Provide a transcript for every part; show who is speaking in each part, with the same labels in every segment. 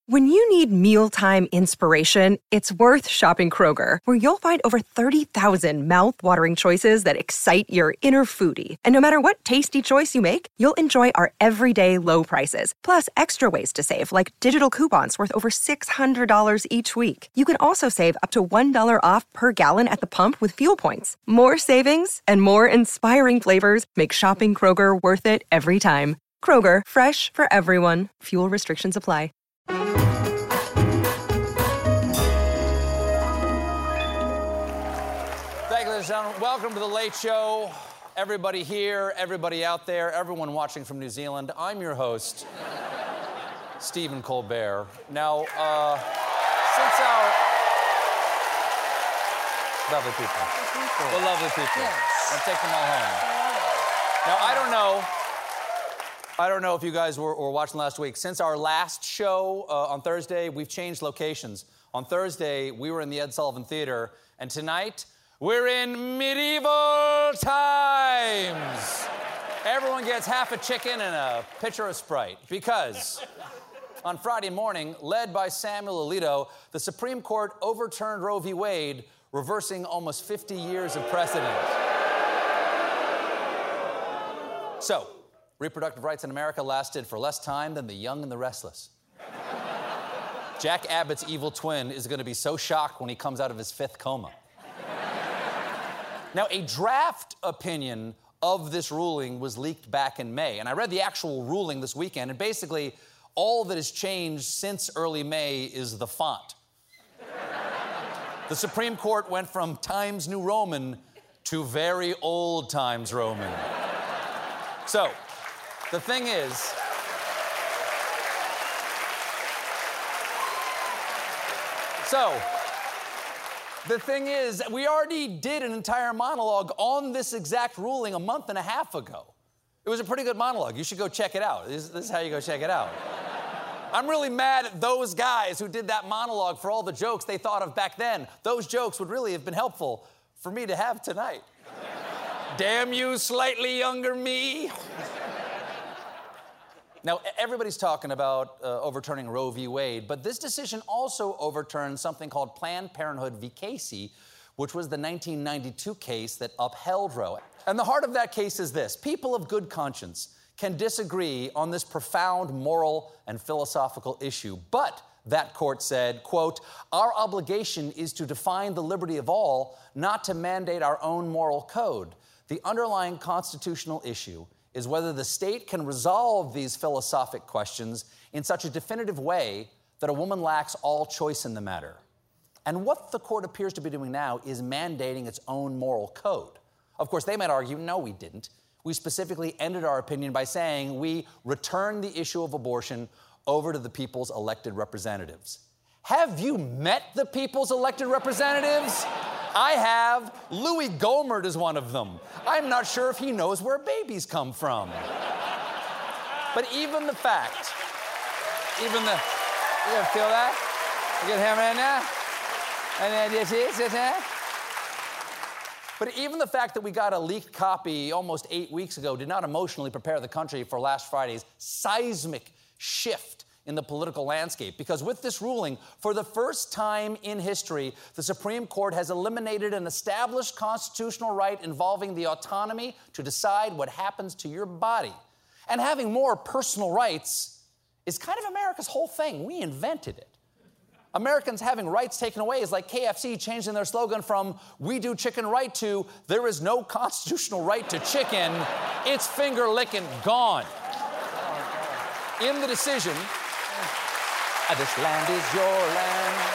Speaker 1: When you need mealtime inspiration, it's worth shopping Kroger, where you'll find over 30,000 mouth-watering choices that excite your inner foodie. And no matter what tasty choice you make, you'll enjoy our everyday low prices, plus extra ways to save, like digital coupons worth over $600 each week. You can also save up to $1 off per gallon at the pump with fuel points. More savings and more inspiring flavors make shopping Kroger worth it every time. Kroger, fresh for everyone. Fuel restrictions apply.
Speaker 2: Ladies and gentlemen, welcome to The Late Show. Everybody here, everybody out there, everyone watching from New Zealand. I'm your host, Stephen Colbert. Now, since our... Lovely people. Well, lovely people. Yes. And take them all home. Now, I don't know if you guys were watching last week. Since our last show on Thursday, we've changed locations. On Thursday, we were in the Ed Sullivan Theater, and tonight... we're in medieval times. Everyone gets half a chicken and a pitcher of Sprite because on Friday morning, led by Samuel Alito, the Supreme Court overturned Roe v. Wade, reversing almost 50 years of precedent. So, reproductive rights in America lasted for less time than the young and the restless. Jack Abbott's evil twin is going to be so shocked when he comes out of his fifth coma. Now, a draft opinion of this ruling was leaked back in May, and I read the actual ruling this weekend, and basically all that has changed since early May is the font. The Supreme Court went from Times New Roman to very old Times Roman. So, the thing is... the thing is, we already did an entire monologue on this exact ruling a month and a half ago. It was a pretty good monologue. You should go check it out. This is how you go check it out. I'm really mad at those guys who did that monologue for all the jokes they thought of back then. Those jokes would really have been helpful for me to have tonight. Damn you, slightly younger me. Now, everybody's talking about overturning Roe v. Wade, but this decision also overturned something called Planned Parenthood v. Casey, which was the 1992 case that upheld Roe. And the heart of that case is this: people of good conscience can disagree on this profound moral and philosophical issue, but, that court said, quote, our obligation is to define the liberty of all, not to mandate our own moral code. The underlying constitutional issue is whether the state can resolve these philosophic questions in such a definitive way that a woman lacks all choice in the matter. And what the court appears to be doing now is mandating its own moral code. Of course, they might argue, no, we didn't. We specifically ended our opinion by saying we returned the issue of abortion over to the people's elected representatives. Have you met the people's elected representatives? I have. Louis Gohmert is one of them. I'm not sure if he knows where babies come from. But even the fact, you ever feel that? You get him right now? And then this is that. But even the fact that we got a leaked copy almost 8 weeks ago did not emotionally prepare the country for last Friday's seismic shift in the political landscape. Because with this ruling, for the first time in history, the Supreme Court has eliminated an established constitutional right involving the autonomy to decide what happens to your body. And having more personal rights is kind of America's whole thing. We invented it. Americans having rights taken away is like KFC changing their slogan from "We do chicken right" to "There is no constitutional right to chicken. It's finger licking gone." In the decision, this land is your land.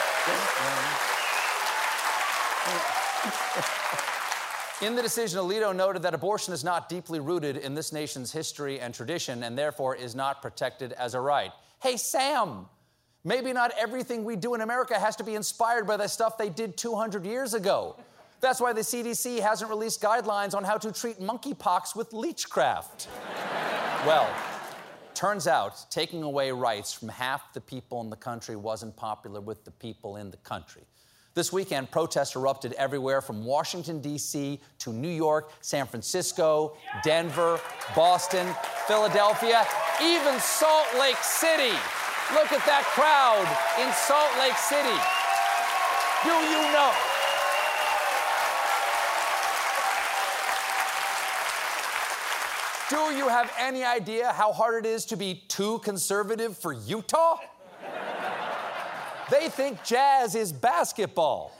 Speaker 2: In the decision, Alito noted that abortion is not deeply rooted in this nation's history and tradition and therefore is not protected as a right. Hey, Sam, maybe not everything we do in America has to be inspired by the stuff they did 200 years ago. That's why the CDC hasn't released guidelines on how to treat monkeypox with leechcraft. Well, turns out taking away rights from half the people in the country wasn't popular with the people in the country. This weekend, protests erupted everywhere from Washington, D.C. to New York, San Francisco, Denver, Boston, Philadelphia, even Salt Lake City. Look at that crowd in Salt Lake City. Do you know? Do you have any idea how hard it is to be too conservative for Utah? They think jazz is basketball.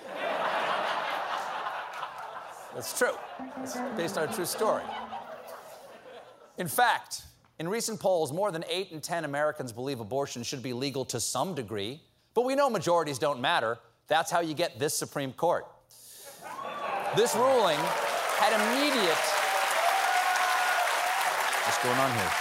Speaker 2: That's true. It's based on a true story. In fact, in recent polls, more than 8 in 10 Americans believe abortion should be legal to some degree. But we know majorities don't matter. That's how you get this Supreme Court. This ruling had immediate... What's going on here?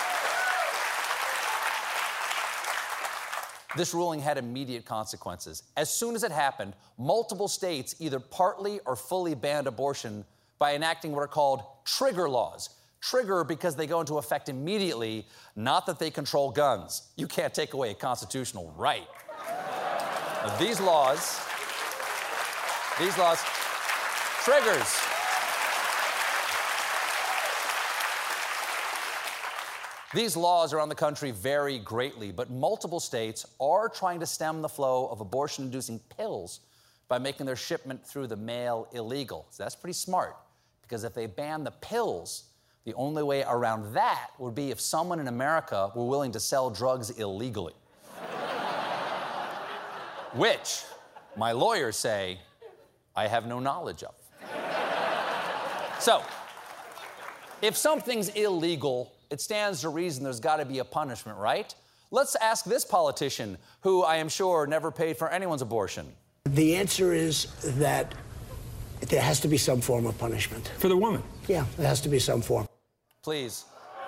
Speaker 2: This ruling had immediate consequences. As soon as it happened, multiple states either partly or fully banned abortion by enacting what are called trigger laws. Trigger because they go into effect immediately, not that they control guns. You can't take away a constitutional right. Now, these laws, triggers. These laws around the country vary greatly, but multiple states are trying to stem the flow of abortion-inducing pills by making their shipment through the mail illegal. So that's pretty smart, because if they ban the pills, the only way around that would be if someone in America were willing to sell drugs illegally. Which, my lawyers say, I have no knowledge of. So, if something's illegal, it stands to reason there's got to be a punishment, right? Let's ask this politician, who I am sure never paid for anyone's abortion.
Speaker 3: The answer is that there has to be some form of punishment.
Speaker 4: For the woman?
Speaker 3: Yeah, there has to be some form.
Speaker 2: Please.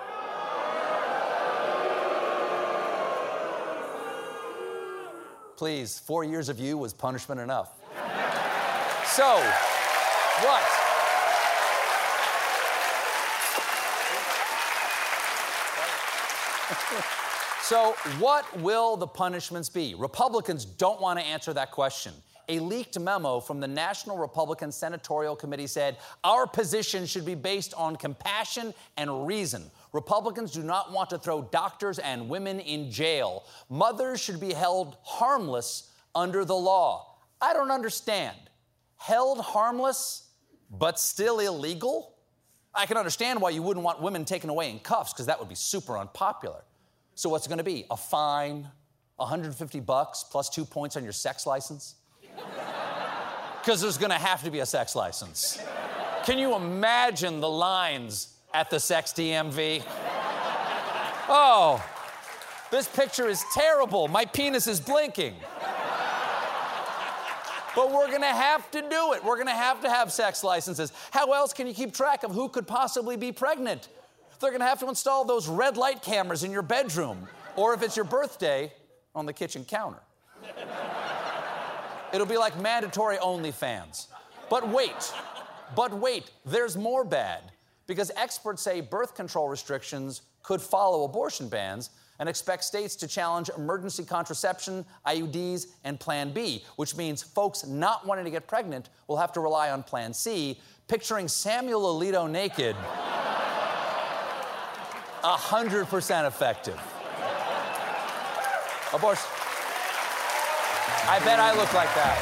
Speaker 2: Please, 4 years of you was punishment enough. So, what? So, what will the punishments be? Republicans don't want to answer that question. A leaked memo from the National Republican Senatorial Committee said, our position should be based on compassion and reason. Republicans do not want to throw doctors and women in jail. Mothers should be held harmless under the law. I don't understand. Held harmless, but still illegal? I can understand why you wouldn't want women taken away in cuffs, because that would be super unpopular. So what's it going to be? A fine, $150 plus 2 points on your sex license? Because there's going to have to be a sex license. Can you imagine the lines at the sex DMV? Oh, this picture is terrible. My penis is blinking. But we're going to have to do it. We're going to have sex licenses. How else can you keep track of who could possibly be pregnant? They're going to have to install those red light cameras in your bedroom, or if it's your birthday, on the kitchen counter. It'll be like mandatory OnlyFans. But wait, there's more bad, because experts say birth control restrictions could follow abortion bans and expect states to challenge emergency contraception, IUDs, and Plan B, which means folks not wanting to get pregnant will have to rely on Plan C, picturing Samuel Alito naked. 100% effective. Abortion. I bet I look like that.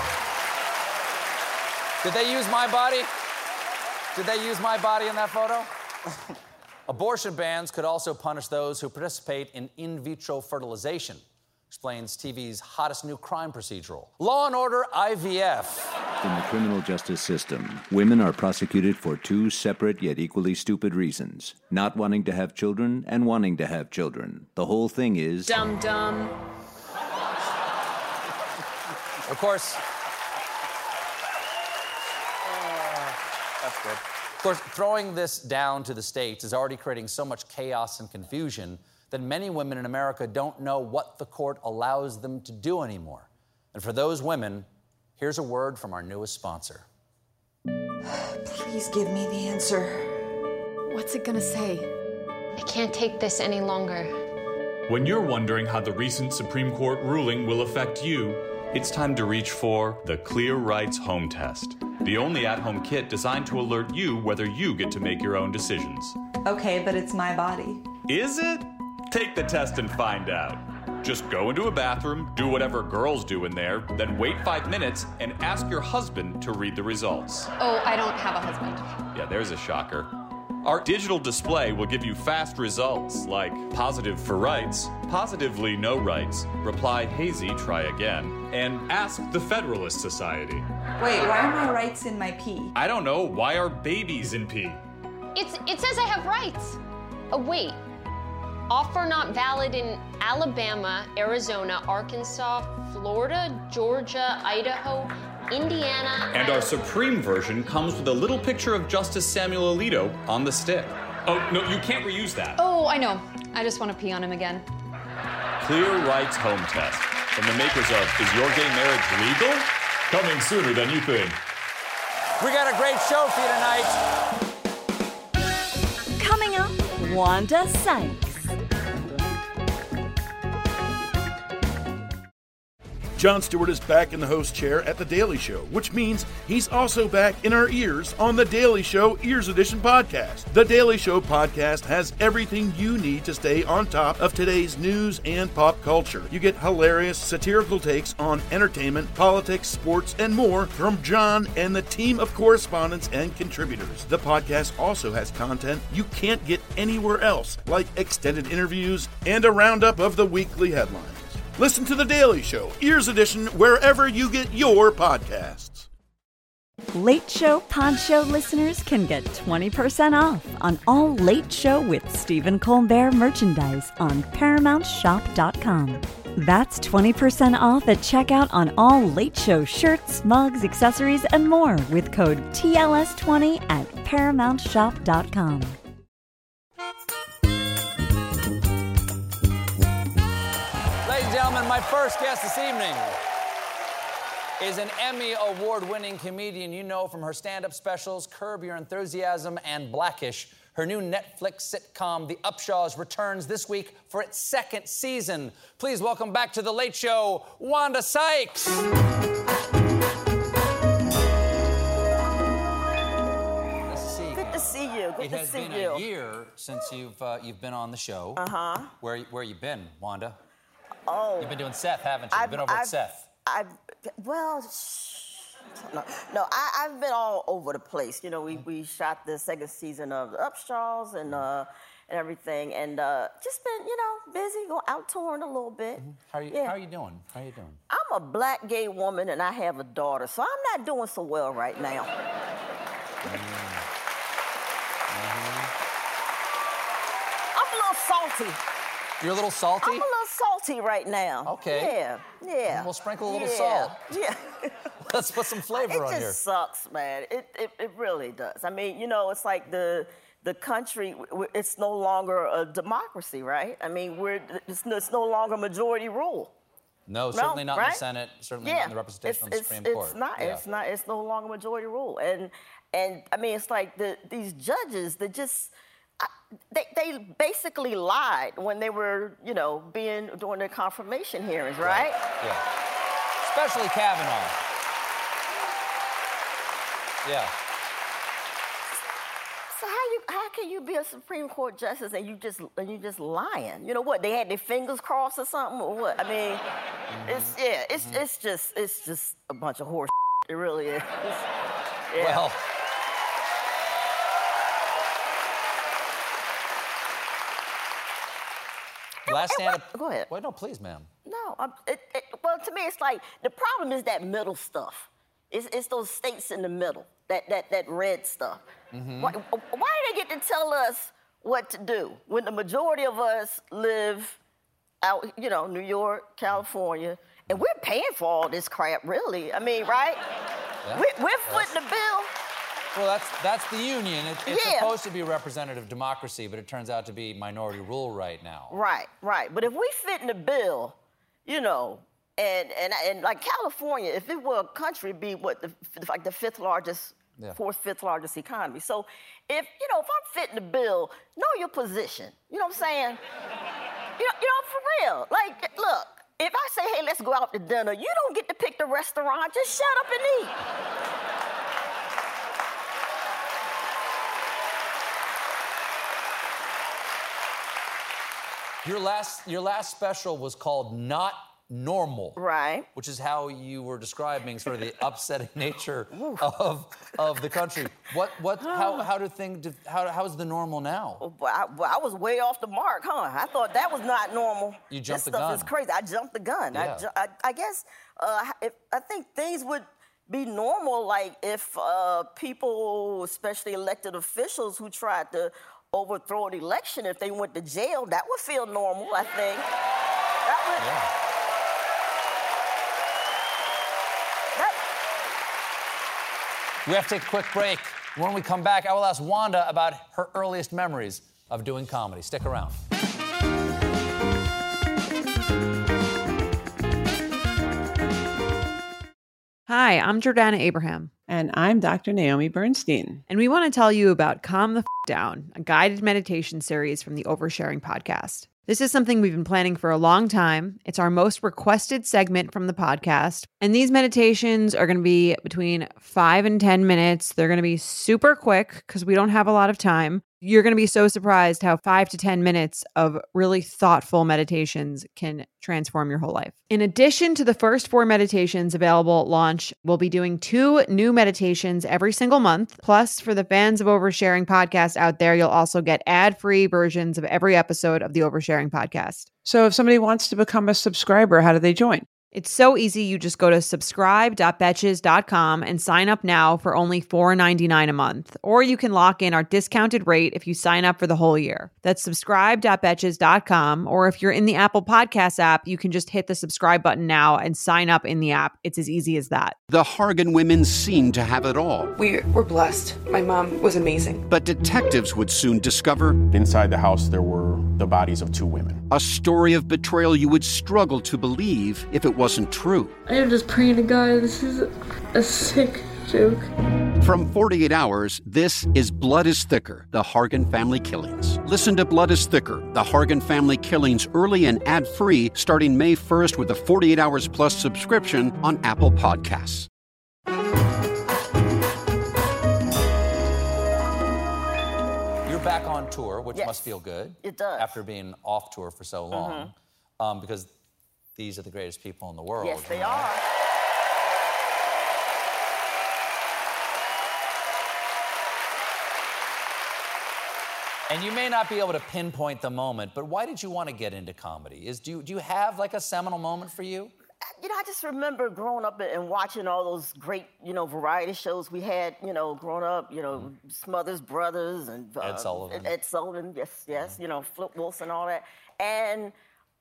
Speaker 2: Did they use my body? Did they use my body in that photo? Abortion bans could also punish those who participate in vitro fertilization, explains TV's hottest new crime procedural. Law and Order IVF.
Speaker 5: In the criminal justice system, women are prosecuted for two separate yet equally stupid reasons. Not wanting to have children and wanting to have children. The whole thing is...
Speaker 6: Dumb.
Speaker 2: Of course... That's good. Of course, throwing this down to the states is already creating so much chaos and confusion that many women in America don't know what the court allows them to do anymore. And for those women, here's a word from our newest sponsor.
Speaker 6: Please give me the answer.
Speaker 7: What's it gonna say?
Speaker 8: I can't take this any longer.
Speaker 9: When you're wondering how the recent Supreme Court ruling will affect you, it's time to reach for the Clear Rights Home Test, the only at-home kit designed to alert you whether you get to make your own decisions.
Speaker 6: Okay, but it's my body.
Speaker 9: Is it? Take the test and find out. Just go into a bathroom, do whatever girls do in there, then wait 5 minutes and ask your husband to read the results.
Speaker 7: Oh, I don't have a husband.
Speaker 9: Yeah, there's a shocker. Our digital display will give you fast results like positive for rights, positively no rights, reply hazy, try again, and ask the Federalist Society.
Speaker 4: Wait, why are my rights in my pee?
Speaker 9: I don't know, why are babies in pee?
Speaker 8: It says I have rights. Oh, wait. Offer not valid in Alabama, Arizona, Arkansas, Florida, Georgia, Idaho, Indiana.
Speaker 9: And our Supreme version comes with a little picture of Justice Samuel Alito on the stick. Oh, no, you can't reuse that.
Speaker 7: Oh, I know. I just want to pee on him again.
Speaker 9: Clear Rights Home Test from the makers of Is Your Gay Marriage Legal? Coming sooner than you think.
Speaker 2: We got a great show for you tonight.
Speaker 6: Coming up, Wanda Sykes.
Speaker 10: Jon Stewart is back in the host chair at The Daily Show, which means he's also back in our ears on The Daily Show Ears Edition podcast. The Daily Show podcast has everything you need to stay on top of today's news and pop culture. You get hilarious, satirical takes on entertainment, politics, sports, and more from Jon and the team of correspondents and contributors. The podcast also has content you can't get anywhere else, like extended interviews and a roundup of the weekly headlines. Listen to The Daily Show, Ears Edition, wherever you get your podcasts.
Speaker 6: Late Show Pod Show listeners can get 20% off on all Late Show with Stephen Colbert merchandise on ParamountShop.com. That's 20% off at checkout on all Late Show shirts, mugs, accessories, and more with code TLS20 at ParamountShop.com.
Speaker 2: Ladies and gentlemen, my first guest this evening is an Emmy Award-winning comedian you know from her stand-up specials, Curb Your Enthusiasm and Blackish. Her new Netflix sitcom, The Upshaws, returns this week for its second season. Please welcome back to The Late Show, Wanda Sykes.
Speaker 11: Good to see you.
Speaker 2: It has been a year since you've been on the show. Where you been, Wanda?
Speaker 11: Oh.
Speaker 2: You've been doing Seth, haven't you? You've been over at Seth.
Speaker 11: I've been all over the place. You know, we shot the second season of The Upshaws and everything, and just been, busy, going out touring a little bit.
Speaker 2: How are you doing? How are you doing?
Speaker 11: I'm a black gay woman and I have a daughter, so I'm not doing so well right now. I'm a little salty.
Speaker 2: You're a little salty?
Speaker 11: I'm a little salty right now.
Speaker 2: Okay.
Speaker 11: Yeah.
Speaker 2: We'll sprinkle a little salt.
Speaker 11: Yeah.
Speaker 2: Let's put some flavor on here.
Speaker 11: It just sucks, man. It really does. I mean, it's like the country, it's no longer a democracy, right? I mean, it's no longer majority rule.
Speaker 2: No, certainly not
Speaker 11: right?
Speaker 2: in the Senate, certainly not in the representation on the Supreme Court.
Speaker 11: It's not. It's no longer majority rule. And I mean, it's like these judges that just... They basically lied when they were, doing their confirmation hearings, right?
Speaker 2: Yeah. Especially Kavanaugh. Yeah.
Speaker 11: So how can you be a Supreme Court justice and you just lying? You know what? They had their fingers crossed or something, or what? I mean, it's just a bunch of horse. It really is. Yeah.
Speaker 2: Well. Last stand-up.
Speaker 11: Go ahead.
Speaker 2: Well, no, please, ma'am.
Speaker 11: No, well, to me, it's like the problem is that middle stuff. It's those states in the middle, that red stuff. Why do they get to tell us what to do when the majority of us live out, New York, California, and we're paying for all this crap, really? I mean, right? Yeah. We're footing the bill.
Speaker 2: Well, that's the union. It's supposed to be representative democracy, but it turns out to be minority rule right now.
Speaker 11: Right. But if we fit in the bill, and like California, if it were a country, it'd be like the fifth largest, fifth largest economy. So if I'm fitting the bill, know your position. You know what I'm saying? For real. Like, look, if I say, hey, let's go out to dinner, you don't get to pick the restaurant. Just shut up and eat.
Speaker 2: Your last special was called Not Normal.
Speaker 11: Right.
Speaker 2: Which is how you were describing sort of the upsetting nature of the country. How is the normal now?
Speaker 11: Well, I was way off the mark, huh? I thought that was not normal.
Speaker 2: You jumped the
Speaker 11: gun.
Speaker 2: gun.
Speaker 11: This stuff is crazy. I jumped the gun.
Speaker 2: Yeah.
Speaker 11: I guess I think things would be normal, like if people, especially elected officials who tried to overthrow an election, if they went to jail, that would feel normal, I think. That would...
Speaker 2: Yeah. We have to take a quick break. When we come back, I will ask Wanda about her earliest memories of doing comedy. Stick around.
Speaker 12: Hi, I'm Jordana Abraham.
Speaker 13: And I'm Dr. Naomi Bernstein.
Speaker 12: And we want to tell you about Calm the F*** Down, a guided meditation series from the Oversharing podcast. This is something we've been planning for a long time. It's our most requested segment from the podcast. And these meditations are going to be between 5 and 10 minutes. They're going to be super quick because we don't have a lot of time. You're going to be so surprised how 5 to 10 minutes of really thoughtful meditations can transform your whole life. In addition to the first 4 meditations available at launch, we'll be doing 2 new meditations every single month. Plus, for the fans of Oversharing podcast out there, you'll also get ad-free versions of every episode of the Oversharing podcast.
Speaker 13: So if somebody wants to become a subscriber, how do they join?
Speaker 12: It's so easy. You just go to subscribe.betches.com and sign up now for only $4.99 a month. Or you can lock in our discounted rate if you sign up for the whole year. That's subscribe.betches.com. Or if you're in the Apple Podcasts app, you can just hit the subscribe button now and sign up in the app. It's as easy as that.
Speaker 14: The Hargan women seemed to have it all.
Speaker 15: We were blessed. My mom was amazing.
Speaker 14: But detectives would soon discover...
Speaker 16: Inside the house, there were the bodies of 2 women.
Speaker 14: A story of betrayal you would struggle to believe if it wasn't true.
Speaker 17: I am just praying to God, this is a sick joke.
Speaker 14: From 48 Hours, this is Blood is Thicker, The Hargan Family Killings. Listen to Blood is Thicker, The Hargan Family Killings early and ad-free starting May 1st with a 48 Hours Plus subscription on Apple Podcasts.
Speaker 2: You're back on tour, which must feel good.
Speaker 11: It does.
Speaker 2: After being off tour for so long. Because these are the greatest people in the world.
Speaker 11: Yes, they are.
Speaker 2: And you may not be able to pinpoint the moment, but why did you want to get into comedy? Do you have like a seminal moment for you?
Speaker 11: You know, I just remember growing up and watching all those great, variety shows we had, growing up, Smothers Brothers and
Speaker 2: Ed Sullivan.
Speaker 11: Ed Sullivan, yes, Flip Wilson, all that. And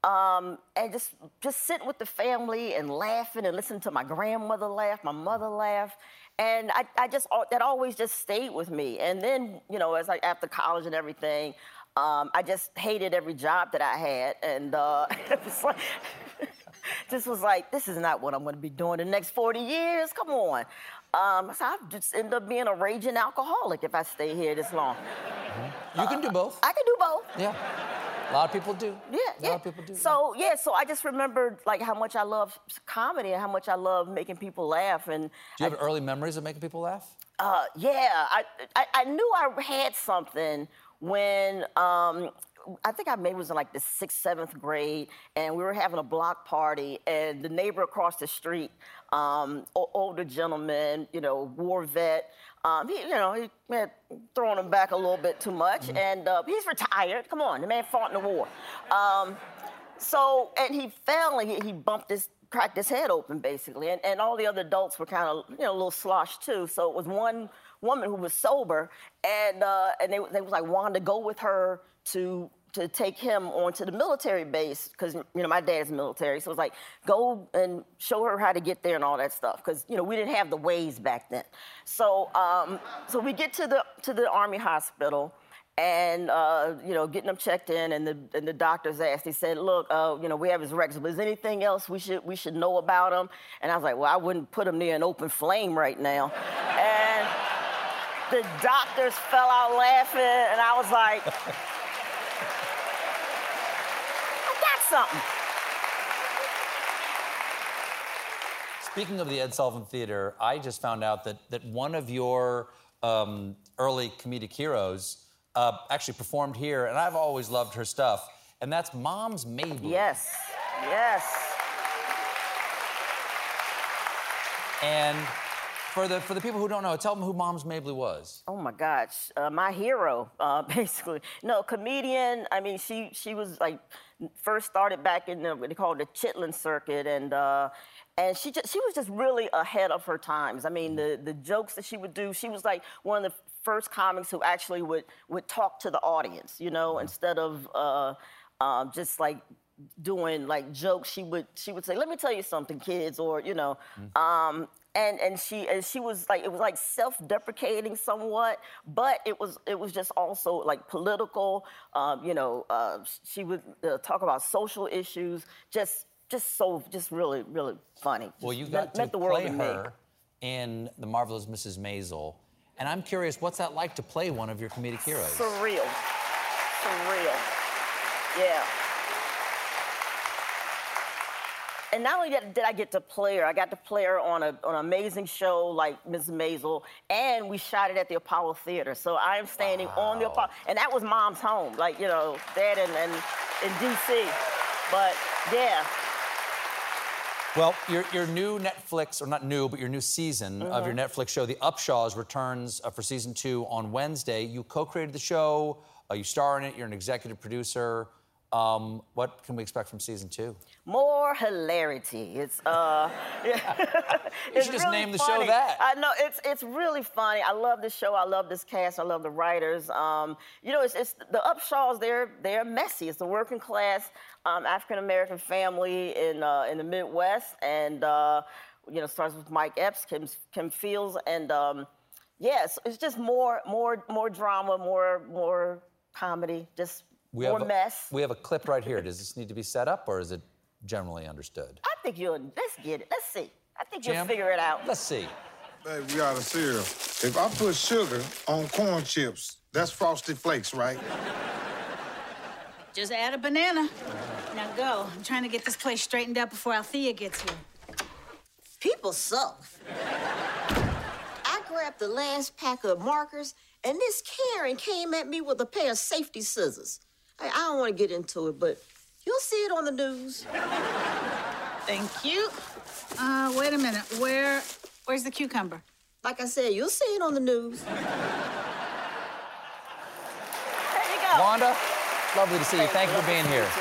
Speaker 11: just sitting with the family and laughing and listening to my grandmother laugh, my mother laugh. And that always just stayed with me. And then, as after college and everything, I just hated every job that I had. And it was like, this is not what I'm going to be doing the next 40 years. Come on. So I'll just end up being a raging alcoholic if I stay here this long.
Speaker 2: You can do both.
Speaker 11: I can do both.
Speaker 2: Yeah. A lot of people do.
Speaker 11: Yeah.
Speaker 2: A lot of people do.
Speaker 11: So I just remembered how much I love comedy and how much I love making people laugh. And
Speaker 2: do you have early memories of making people laugh?
Speaker 11: Yeah. I knew I had something when I think I maybe was in the 6th, 7th grade, and we were having a block party, and the neighbor across the street, older gentleman, war vet, he had thrown him back a little bit too much, and he's retired. Come on, the man fought in the war. And he fell, and he cracked his head open, basically, and all the other adults were kind of, a little sloshed too. So it was one woman who was sober, and they was like, Wanda, go with her to take him onto the military base, because, my dad's military. So it was like, go and show her how to get there and all that stuff, because, we didn't have the ways back then. So we get to the Army hospital, and, getting him checked in, and the doctors asked, he said, look, we have his records, but is there anything else we should know about him? And I was like, well, I wouldn't put him near an open flame right now. And the doctors fell out laughing, and I was like, something.
Speaker 2: Speaking of the Ed Sullivan Theater, I just found out that one of your early comedic heroes actually performed here, and I've always loved her stuff. and that's Moms Mabley.
Speaker 11: Yes, yes.
Speaker 2: And for the people who don't know, tell them who Moms Mabley was.
Speaker 11: Oh my gosh, my hero, basically. No, comedian. I mean, she was like first started back in what they call the Chitlin circuit, and she was just really ahead of her times. I mean, the jokes that she would do, she was like one of the first comics who actually would talk to the audience, you know, instead of just like doing like jokes. She would say, "Let me tell you something, kids," or you know. And she was like, it was like self-deprecating somewhat, but it was just also like political. You know, she would talk about social issues, just really funny.
Speaker 2: Well, you got to play her in The Marvelous Mrs. Maisel, and I'm curious, what's that like to play one of your comedic heroes?
Speaker 11: Surreal, yeah. And not only did I get to play her, I got to play her on an amazing show like Mrs. Maisel, and we shot it at the Apollo Theater. So I am standing on the Apollo, and that was Mom's home, like, you know, that and in D.C. But, yeah.
Speaker 2: Well, your new Netflix, or not new, but your new season of your Netflix show, The Upshaws, returns for season 2 on Wednesday. You co-created the show, you star in it, you're an executive producer. What can we expect from season 2?
Speaker 11: More hilarity. It's
Speaker 2: you should just
Speaker 11: really
Speaker 2: name the
Speaker 11: funny.
Speaker 2: show that.
Speaker 11: I know it's really funny. I love this show. I love this cast. I love the writers. You know, it's the Upshaws. They're messy. It's a working class African American family in the Midwest, and you know, starts with Mike Epps, Kim Fields, and yes, it's just more drama, more comedy, just. More mess.
Speaker 2: We have a clip right here. Does this need to be set up, or is it generally understood?
Speaker 11: I think let's get it. Let's see. I think you'll
Speaker 2: Jim?
Speaker 11: figure it out.
Speaker 2: Let's see.
Speaker 18: Baby, we got a cereal. If I put sugar on corn chips, that's Frosted Flakes, right?
Speaker 19: Just add a banana. Now go. I'm trying to get this place straightened out before Althea gets here.
Speaker 20: People suck. I grabbed the last pack of markers, and this Karen came at me with a pair of safety scissors. I don't want to get into it, but you'll see it on the news.
Speaker 19: Thank you. Wait a minute. Where's the cucumber?
Speaker 20: Like I said, you'll see it on the news.
Speaker 11: There you go.
Speaker 2: Wanda, lovely to see you. Thank you for being here.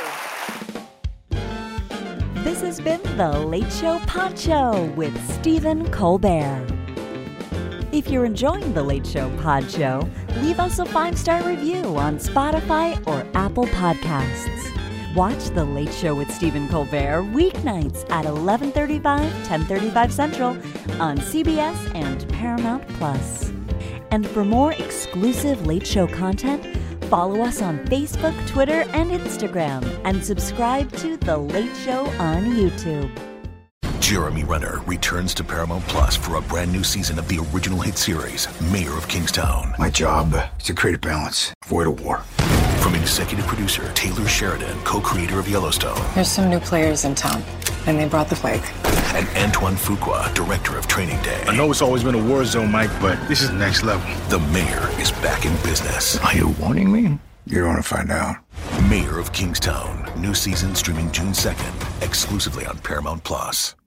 Speaker 6: This has been The Late Show Pod Show with Stephen Colbert. If you're enjoying The Late Show Pod Show, leave us a 5-star review on Spotify or Apple Podcasts. Watch The Late Show with Stephen Colbert weeknights at 11:35, 10:35 Central on CBS and Paramount Plus. And for more exclusive Late Show content, follow us on Facebook, Twitter, and Instagram, and subscribe to The Late Show on YouTube.
Speaker 21: Jeremy Renner returns to Paramount Plus for a brand new season of the original hit series, Mayor of Kingstown.
Speaker 22: My job is to create a balance, avoid a war.
Speaker 21: From executive producer Taylor Sheridan, co-creator of Yellowstone.
Speaker 23: There's some new players in town, and they brought the plague.
Speaker 21: And Antoine Fuqua, director of Training Day.
Speaker 22: I know it's always been a war zone, Mike, but this is next level.
Speaker 21: The Mayor is back in business.
Speaker 22: Are you warning me? You're going to find out.
Speaker 21: Mayor of Kingstown. New season streaming June 2nd, exclusively on Paramount Plus.